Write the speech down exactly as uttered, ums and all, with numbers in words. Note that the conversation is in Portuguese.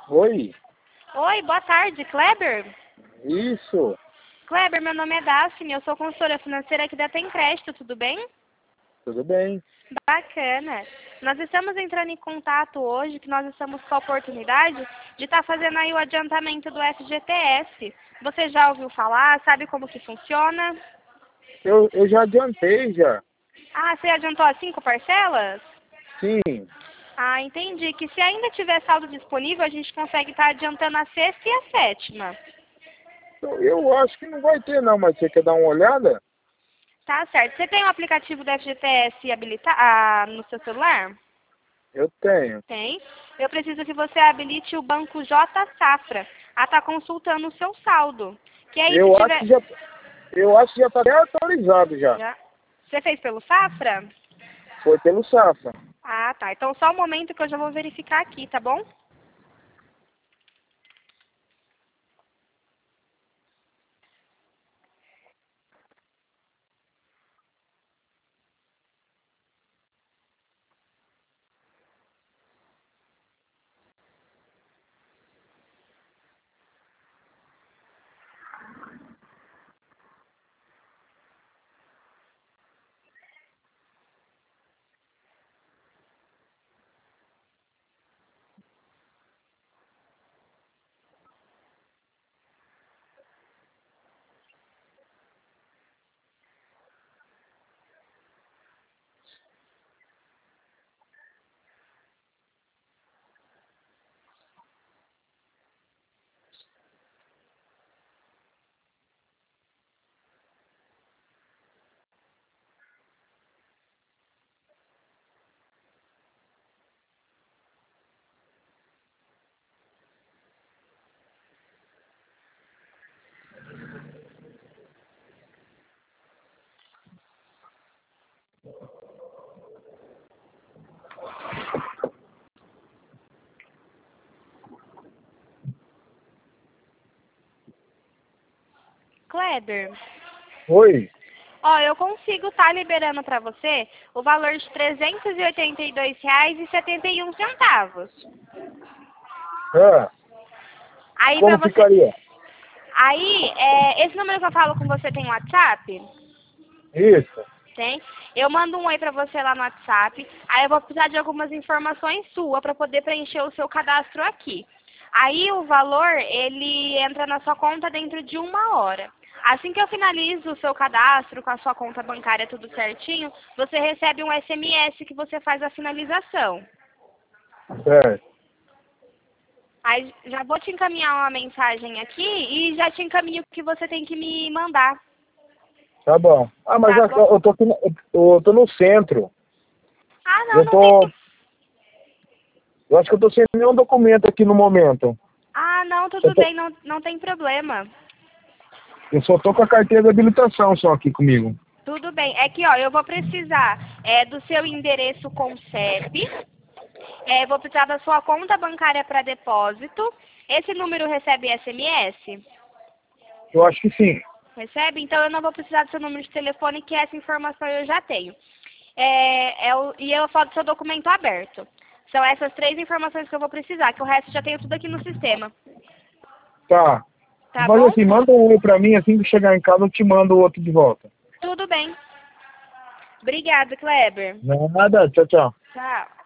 Oi, Oi, boa tarde, Kleber? isso, Kleber, meu nome é Daphne, eu sou consultora financeira aqui da Tem Crédito, tudo bem? tudo bem? Bacana. Nós estamos entrando em contato hoje, que nós estamos com a oportunidade de estar fazendo aí o adiantamento do F G T S. Você já ouviu falar? Sabe como que funciona? Eu, eu já adiantei já. Ah, você adiantou as cinco parcelas? Sim, Ah, entendi. Que se ainda tiver saldo disponível, a gente consegue estar adiantando a sexta e a sétima. eu, eu acho que não vai ter não, mas você quer dar uma olhada? Tá certo. Você tem o aplicativo do F G T S habilita ah, no seu celular? Eu tenho. Tem. Eu preciso que você habilite o banco J Safra a estar consultando o seu saldo. Que aí se Eu acho tiver... que já, eu acho que já está até atualizado já. Já. Você fez pelo Safra? Foi pelo Safra. Ah, tá. Então só um momento que eu já vou verificar aqui, tá bom? Kleber, Oi, ó, eu consigo estar liberando para você o valor de trezentos e oitenta e dois reais e setenta e um centavos. ah, Aí para como você... ficaria? Aí, é, esse número que eu falo com você tem WhatsApp? Isso, Tem. Eu mando um oi pra você lá no WhatsApp. Aí eu vou precisar de algumas informações suas para poder preencher o seu cadastro aqui. Aí o valor, ele entra na sua conta dentro de uma hora. Assim que eu finalizo o seu cadastro com a sua conta bancária tudo certinho, você recebe um S M S que você faz a finalização. certo. Aí já vou te encaminhar uma mensagem aqui e já te encaminho o que você tem que me mandar. Tá bom. Ah, mas Tá eu, bom? eu, tô aqui, no- eu tô no centro. Ah, não, Eu não tem. tô, eu acho que eu tô sem nenhum documento aqui no momento. Ah, não, Eu, tudo tô, bem, não, não tem problema. eu só tô com a carteira de habilitação só aqui comigo. Tudo bem. É que, ó, eu vou precisar é, do seu endereço com C E P, é, vou precisar da sua conta bancária para depósito. Esse número recebe S M S? Eu acho que sim. Recebe? Então eu não vou precisar do seu número de telefone, que essa informação eu já tenho. É, é o, e eu foto do seu documento aberto. São essas três informações que eu vou precisar, que o resto já tenho tudo aqui no sistema. Tá. Tá Mas bom? assim, manda um oi pra mim, assim que chegar em casa eu te mando o outro de volta. Tudo bem. Obrigada, Kleber. Nada, tchau, tchau. Tchau.